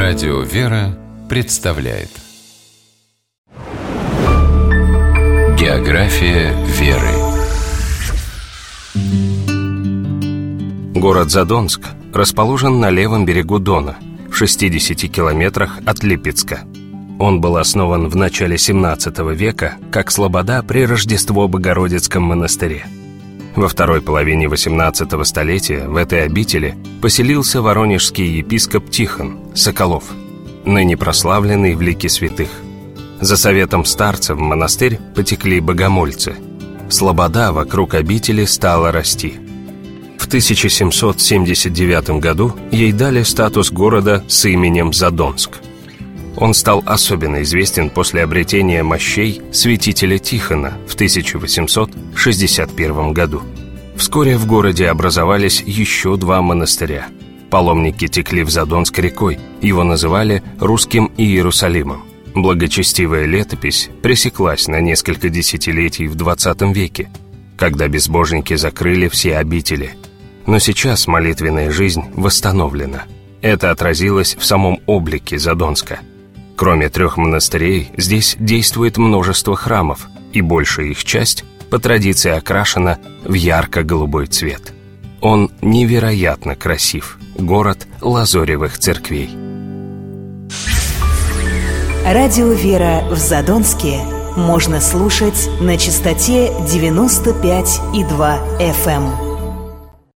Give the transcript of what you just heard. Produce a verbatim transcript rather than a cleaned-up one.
Радио «Вера» представляет География веры. Город Задонск расположен на левом берегу Дона, в шестидесяти километрах от Липецка. Он был основан в начале семнадцатого века как слобода при Рождество-Богородицком монастыре. Во второй половине восемнадцатого столетия в этой обители поселился воронежский епископ Тихон Соколов, ныне прославленный в лике святых. За советом старцев в монастырь потекли богомольцы. Слобода вокруг обители стала расти. В тысяча семьсот семьдесят девятом году ей дали статус города с именем Задонск. Он стал особенно известен после обретения мощей святителя Тихона в тысяча восемьсот шестьдесят первом году. Вскоре в городе образовались еще два монастыря. Паломники текли в Задонск рекой, его называли «Русским Иерусалимом». Благочестивая летопись пресеклась на несколько десятилетий в двадцатом веке, когда безбожники закрыли все обители. Но сейчас молитвенная жизнь восстановлена. Это отразилось в самом облике Задонска. Кроме трех монастырей, здесь действует множество храмов, и большая их часть по традиции окрашена в ярко-голубой цвет. Он невероятно красив, город лазоревых церквей. Радио «Вера» в Задонске можно слушать на частоте девяносто пять и два эф эм.